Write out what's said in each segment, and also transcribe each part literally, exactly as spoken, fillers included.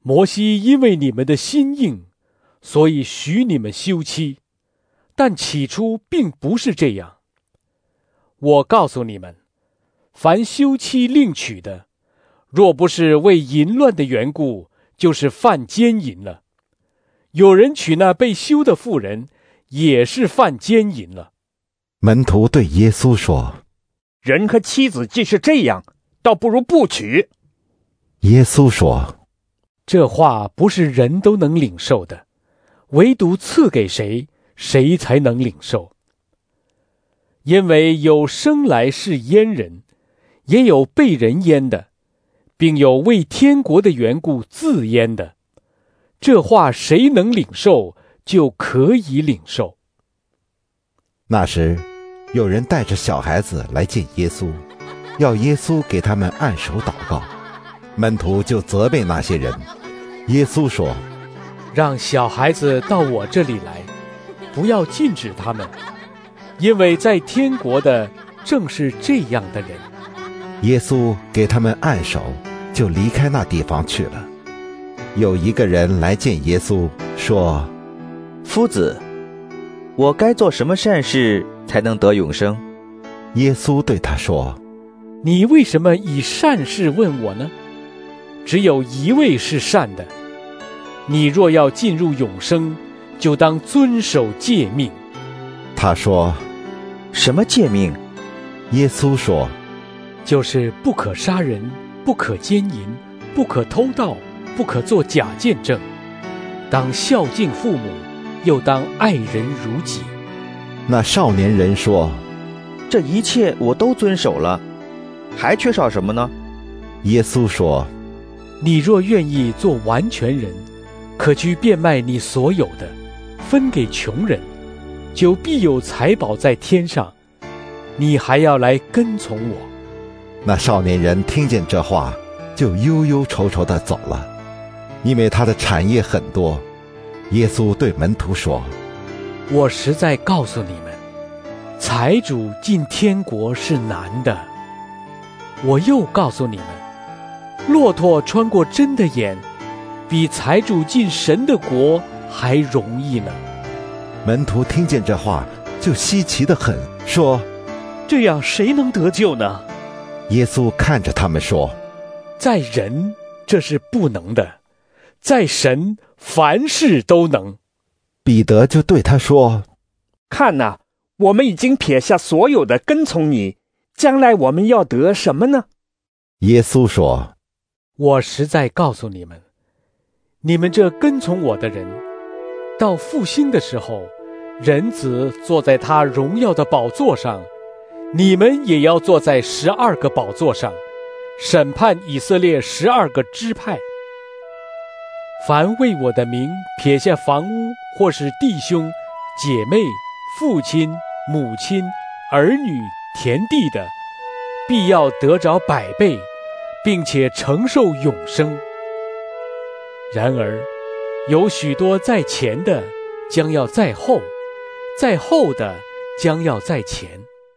摩西因为你们的心硬，所以许你们休妻，但起初并不是这样。我告诉你们，凡休妻另娶的，若不是为淫乱的缘故，就是犯奸淫了。有人娶那被休的妇人，也是犯奸淫了。 门徒对耶稣说： 人和妻子既是这样，倒不如不娶。 耶稣说： 这话不是人都能领受的，唯独赐给谁，谁才能领受。因为有生来是阉人，也有被人阉的，并有为天国的缘故自阉的。这话谁能领受，就可以领受。 那时，有人带着小孩子来见耶稣，要耶稣给他们按手祷告。门徒就责备那些人。耶稣说： 让小孩子到我这里来，不要禁止他们，因为在天国的正是这样的人。 耶稣给他们按手，就离开那地方去了。有一个人来见耶稣，说： 夫子，我该做什么善事才能得永生？ 耶稣对他说： 你为什么以善事问我呢？只有一位是善的。你若要进入永生，就当遵守诫命。 他说： 什么诫命？ 耶稣说： 就是不可杀人，不可奸淫，不可偷盗，不可作假见证，当孝敬父母，又当爱人如己。 那少年人说： 这一切我都遵守了，还缺少什么呢？ 耶稣说： 你若愿意做完全人，可去变卖你所有的，分给穷人，就必有财宝在天上。你还要来跟从我。 那少年人听见这话，就忧忧愁愁地走了，因为他的产业很多。耶稣对门徒说： 我实在告诉你们，财主进天国是难的。我又告诉你们，骆驼穿过针的眼，比财主进神的国还容易呢。 门徒听见这话，就稀奇得很，说： 这样谁能得救呢？ 耶稣看着他们说： 在人这是不能的，在神凡事都能。 彼得就对他说： 看哪，我们已经撇下所有的跟从你，将来我们要得什么呢？ 耶稣说： 我实在告诉你们，你们这跟从我的人，到复兴的时候，人子坐在他荣耀的宝座上，你们也要坐在十二个宝座上，审判以色列十二个支派。凡为我的名撇下房屋，或是弟兄、姐妹、父亲、母亲、儿女、田地的，必要得着百倍，并且承受永生。然而，有许多在前的，将要在后；在后的，将要在前。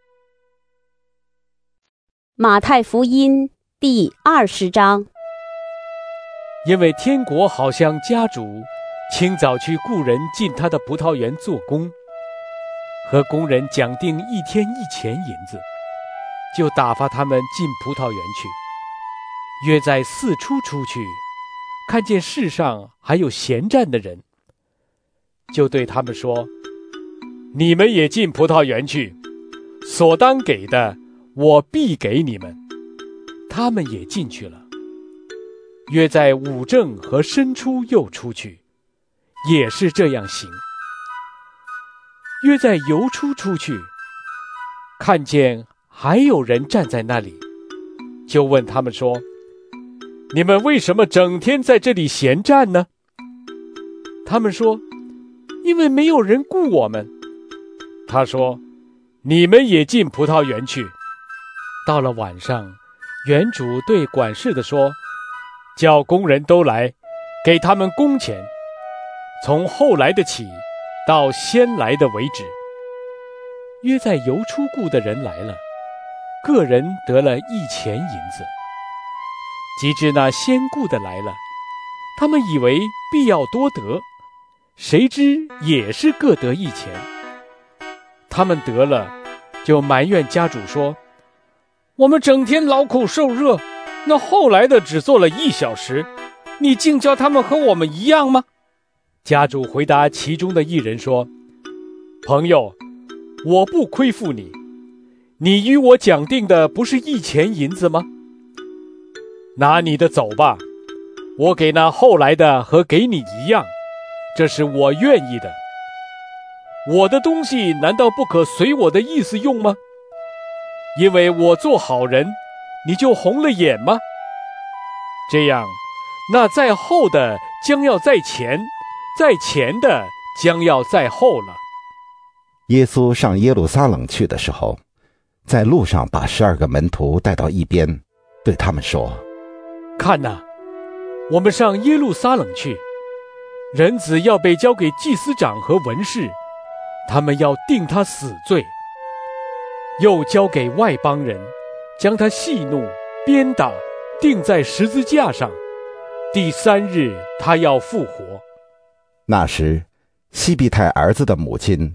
马太福音第二十章。 因为天国好像家主清早去雇人进他的葡萄园做工，和工人讲定一天一钱银子，就打发他们进葡萄园去。约在巳初出去，看见世上还有闲站的人，就对他们说：你们也进葡萄园去，所当给的，我必给你们。他们也进去了。约在午正和申初又出去，也是这样行。约在酉初出去，看见还有人站在那里，就问他们说：你们为什么整天在这里闲站呢？他们说：因为没有人雇我们。他说：你们也进葡萄园去。到了晚上，园主对管事的说：叫工人都来，给他们工钱，从后来的起，到先来的为止。约在酉初雇的人来了，个人得了一钱银子。及至那先雇的来了， 他们以为必要多得，谁知也是各得一钱。他们得了，就埋怨家主说：我们整天劳苦受热，那后来的只做了一小时，你竟叫他们和我们一样吗？家主回答其中的一人说：朋友，我不亏负你，你与我讲定的不是一钱银子吗？拿你的走吧，我给那后来的和给你一样，这是我愿意的。我的东西难道不可随我的意思用吗？因为我做好人，你就红了眼吗？这样，那在后的将要在前，在前的将要在后了。 耶稣上耶路撒冷去的时候，在路上把十二个门徒带到一边，对他们说： 看哪，我们上耶路撒冷去，人子要被交给祭司长和文士，他们要定他死罪，又交给外邦人，将他戏弄、鞭打，钉在十字架上，第三日他要复活。 那时，西庇太儿子的母亲